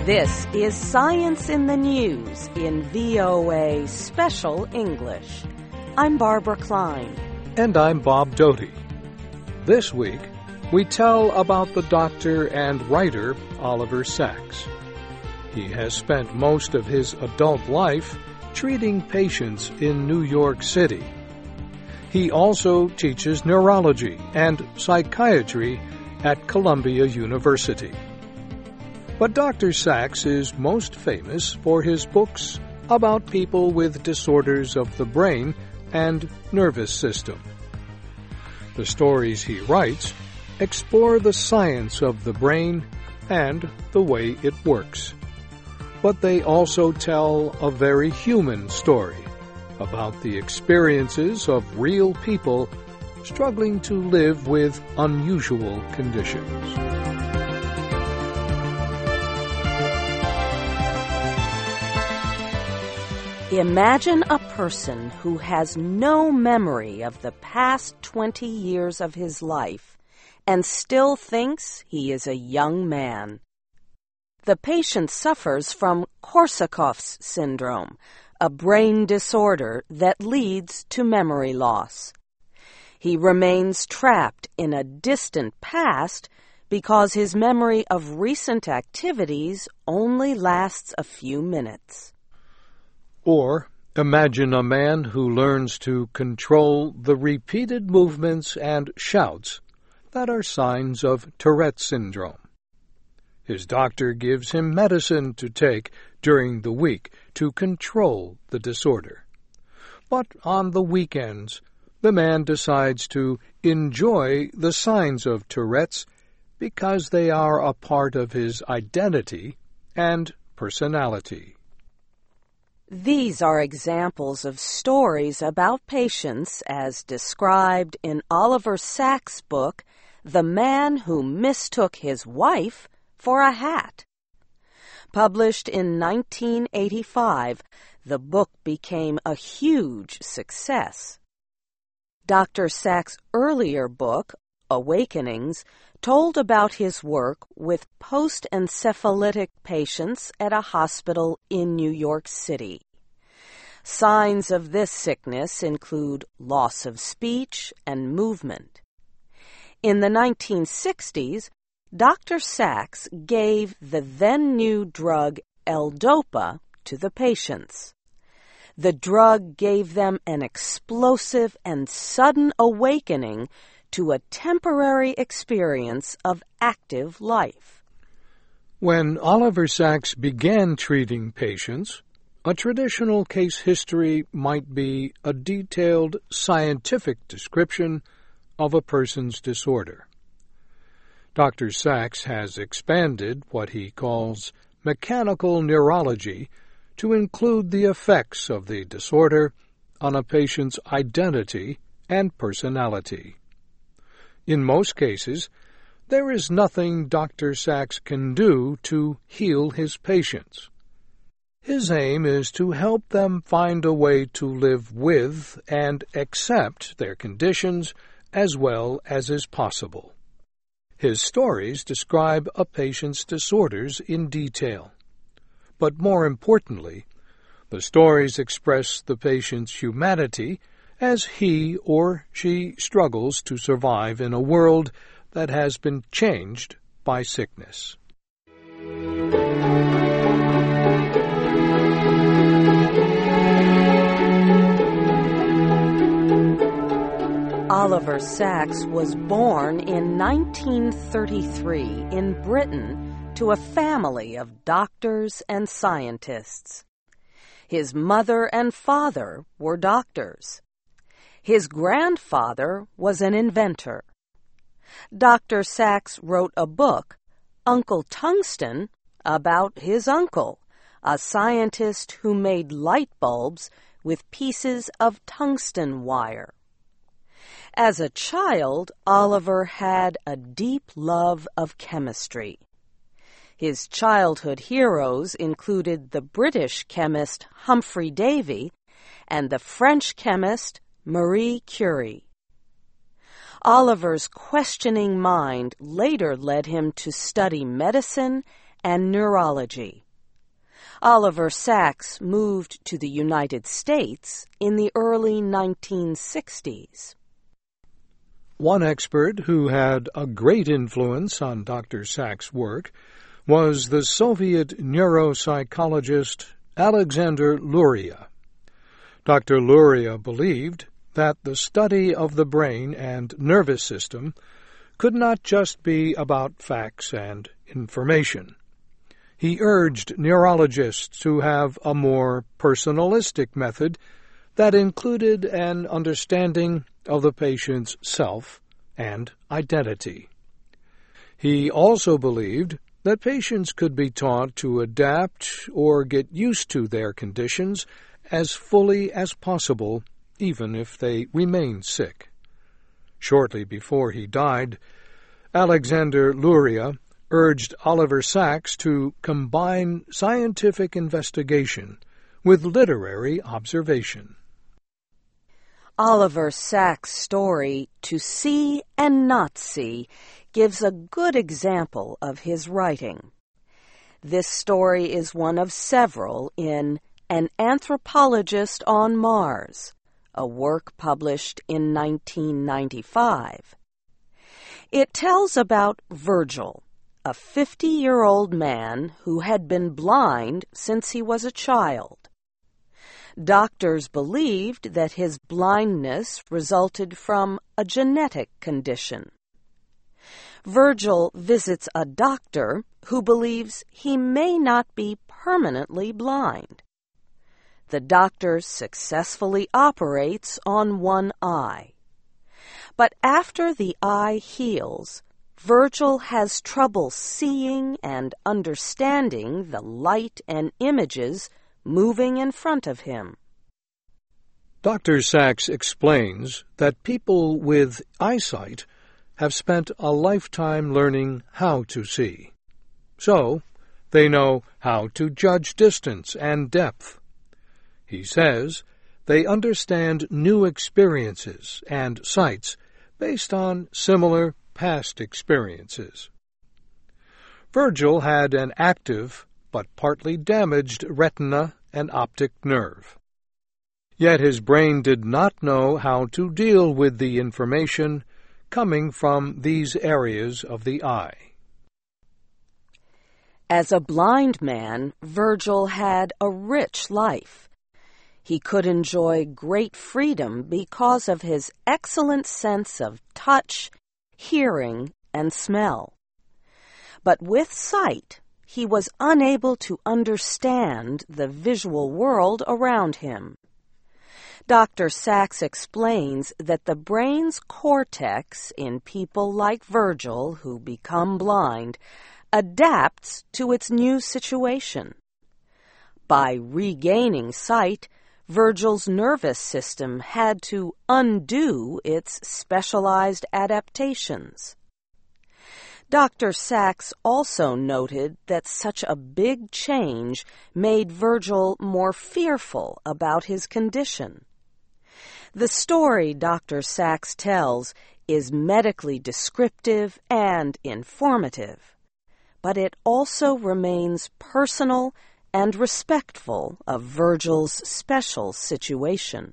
This is Science in the News in VOA Special English. I'm Barbara Klein. And I'm Bob Doty. This week, we tell about the doctor and writer Oliver Sacks. He has spent most of his adult life treating patients in New York City. He also teaches neurology and psychiatry at Columbia University. But Dr. Sacks is most famous for his books about people with disorders of the brain and nervous system. The stories he writes explore the science of the brain and the way it works. But they also tell a very human story about the experiences of real people struggling to live with unusual conditions. Imagine a person who has no memory of the past 20 years of his life and still thinks he is a young man. The patient suffers from Korsakoff's syndrome, a brain disorder that leads to memory loss. He remains trapped in a distant past because his memory of recent activities only lasts a few minutes. Or imagine a man who learns to control the repeated movements and shouts that are signs of Tourette's syndrome. His doctor gives him medicine to take during the week to control the disorder. But on the weekends, the man decides to enjoy the signs of Tourette's because they are a part of his identity and personality. These are examples of stories about patients as described in Oliver Sacks' book, The Man Who Mistook His Wife for a Hat. Published in 1985, the book became a huge success. Dr. Sacks' earlier book, Awakenings, told about his work with post-encephalitic patients at a hospital in New York City. Signs of this sickness include loss of speech and movement. In the 1960s, Dr. Sacks gave the then-new drug L-Dopa to the patients. The drug gave them an explosive and sudden awakening to a temporary experience of active life. When Oliver Sacks began treating patients, a traditional case history might be a detailed scientific description of a person's disorder. Dr. Sacks has expanded what he calls mechanical neurology to include the effects of the disorder on a patient's identity and personality. In most cases, there is nothing Dr. Sacks can do to heal his patients. His aim is to help them find a way to live with and accept their conditions as well as is possible. His stories describe a patient's disorders in detail. But more importantly, the stories express the patient's humanity as he or she struggles to survive in a world that has been changed by sickness. Oliver Sacks was born in 1933 in Britain to a family of doctors and scientists. His mother and father were doctors. His grandfather was an inventor. Dr. Sacks wrote a book, Uncle Tungsten, about his uncle, a scientist who made light bulbs with pieces of tungsten wire. As a child, Oliver had a deep love of chemistry. His childhood heroes included the British chemist Humphrey Davy and the French chemist Marie Curie. Oliver's questioning mind later led him to study medicine and neurology. Oliver Sacks moved to the United States in the early 1960s. One expert who had a great influence on Dr. Sacks' work was the Soviet neuropsychologist Alexander Luria. Dr. Luria believed that the study of the brain and nervous system could not just be about facts and information. He urged neurologists to have a more personalistic method that included an understanding of the patient's self and identity. He also believed that patients could be taught to adapt or get used to their conditions as fully as possible, even if they remained sick. Shortly before he died, Alexander Luria urged Oliver Sacks to combine scientific investigation with literary observation. Oliver Sacks' story, To See and Not See, gives a good example of his writing. This story is one of several in An Anthropologist on Mars, a work published in 1995. It tells about Virgil, a 50-year-old man who had been blind since he was a child. Doctors believed that his blindness resulted from a genetic condition. Virgil visits a doctor who believes he may not be permanently blind. The doctor successfully operates on one eye. But after the eye heals, Virgil has trouble seeing and understanding the light and images moving in front of him. Dr. Sacks explains that people with eyesight have spent a lifetime learning how to see. So, they know how to judge distance and depth. He says they understand new experiences and sights based on similar past experiences. Virgil had an active but partly damaged retina and optic nerve. Yet his brain did not know how to deal with the information coming from these areas of the eye. As a blind man, Virgil had a rich life. He could enjoy great freedom because of his excellent sense of touch, hearing, and smell. But with sight, he was unable to understand the visual world around him. Dr. Sacks explains that the brain's cortex in people like Virgil who become blind adapts to its new situation. By regaining sight, Virgil's nervous system had to undo its specialized adaptations. Dr. Sacks also noted that such a big change made Virgil more fearful about his condition. The story Dr. Sacks tells is medically descriptive and informative, but it also remains personal and respectful of Virgil's special situation.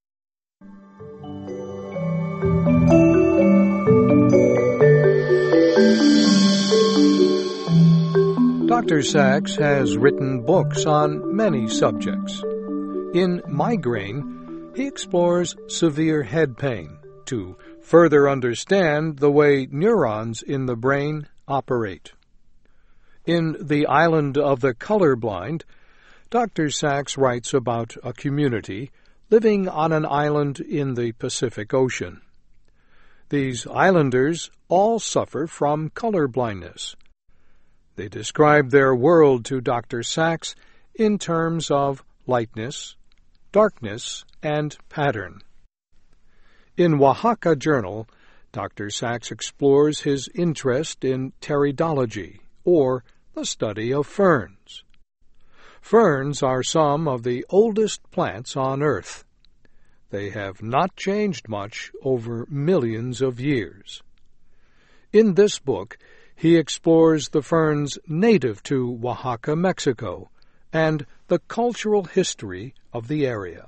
Dr. Sacks has written books on many subjects. In Migraine, he explores severe head pain to further understand the way neurons in the brain operate. In The Island of the Colorblind, Dr. Sacks writes about a community living on an island in the Pacific Ocean. These islanders all suffer from color blindness. They describe their world to Dr. Sacks in terms of lightness, darkness, and pattern. In Oaxaca Journal, Dr. Sacks explores his interest in pteridology, or the study of ferns. Ferns are some of the oldest plants on Earth. They have not changed much over millions of years. In this book, he explores the ferns native to Oaxaca, Mexico, and the cultural history of the area.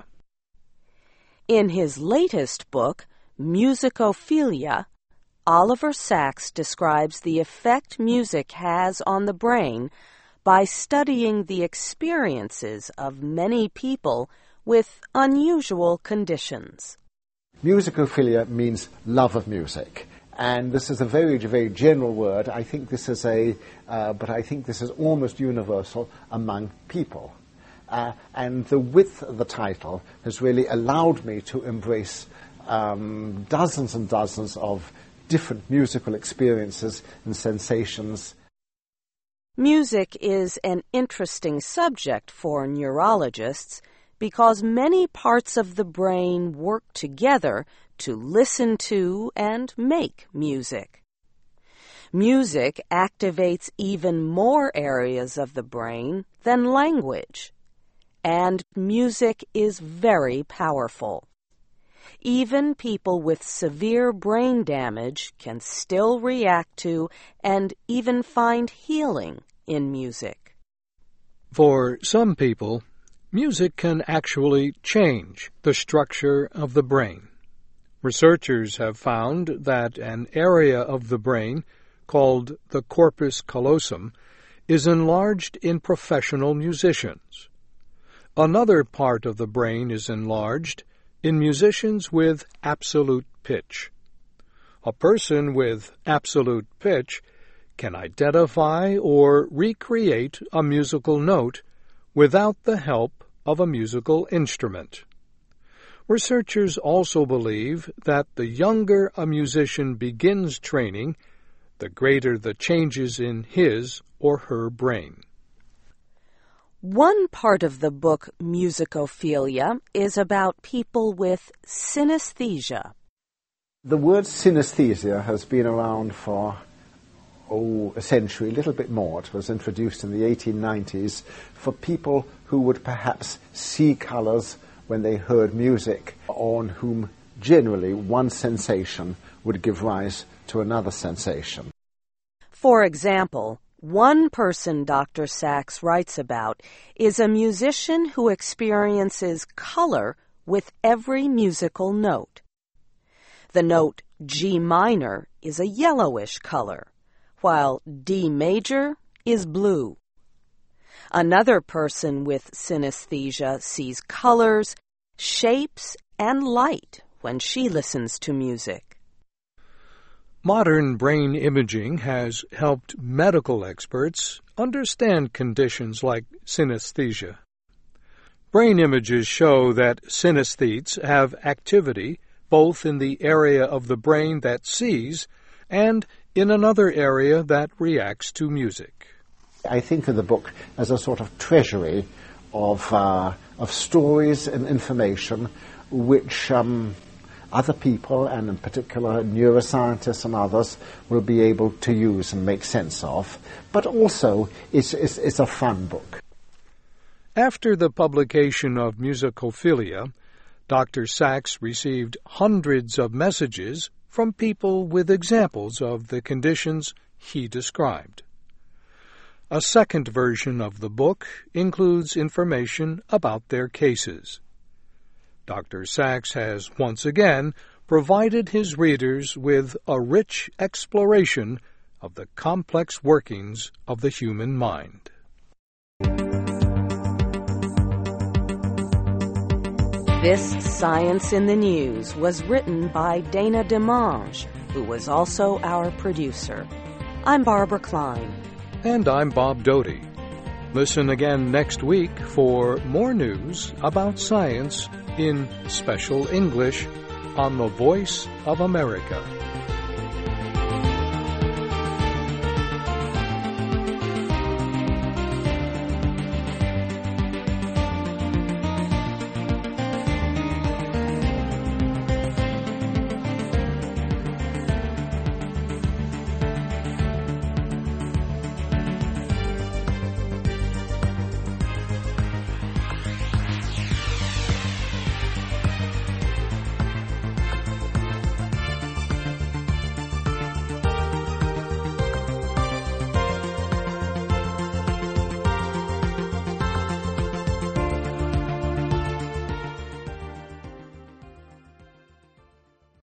In his latest book, Musicophilia, Oliver Sacks describes the effect music has on the brain by studying the experiences of many people with unusual conditions. Musicophilia means love of music. And this is a very, very general word. I think this is but I think this is almost universal among people. And the width of the title has really allowed me to embrace dozens and dozens of different musical experiences and sensations. Music is an interesting subject for neurologists because many parts of the brain work together to listen to and make music. Music activates even more areas of the brain than language, and music is very powerful. Even people with severe brain damage can still react to and even find healing in music. For some people, music can actually change the structure of the brain. Researchers have found that an area of the brain, called the corpus callosum, is enlarged in professional musicians. Another part of the brain is enlarged in musicians with absolute pitch. A person with absolute pitch can identify or recreate a musical note without the help of a musical instrument. Researchers also believe that the younger a musician begins training, the greater the changes in his or her brain. One part of the book Musicophilia is about people with synesthesia. The word synesthesia has been around for a century, a little bit more. It was introduced in the 1890s for people who would perhaps see colors when they heard music, on whom generally one sensation would give rise to another sensation. For example, one person Dr. Sacks writes about is a musician who experiences color with every musical note. The note G minor is a yellowish color, while D major is blue. Another person with synesthesia sees colors, shapes, and light when she listens to music. Modern brain imaging has helped medical experts understand conditions like synesthesia. Brain images show that synesthetes have activity both in the area of the brain that sees and in another area that reacts to music. I think of the book as a sort of treasury of stories and information which other people, and in particular neuroscientists and others, will be able to use and make sense of. But also, it's a fun book. After the publication of Musicophilia, Dr. Sacks received hundreds of messages from people with examples of the conditions he described. A second version of the book includes information about their cases. Dr. Sacks has once again provided his readers with a rich exploration of the complex workings of the human mind. This Science in the News was written by Dana Demange, who was also our producer. I'm Barbara Klein. And I'm Bob Doty. Listen again next week for more news about science in special English on the Voice of America.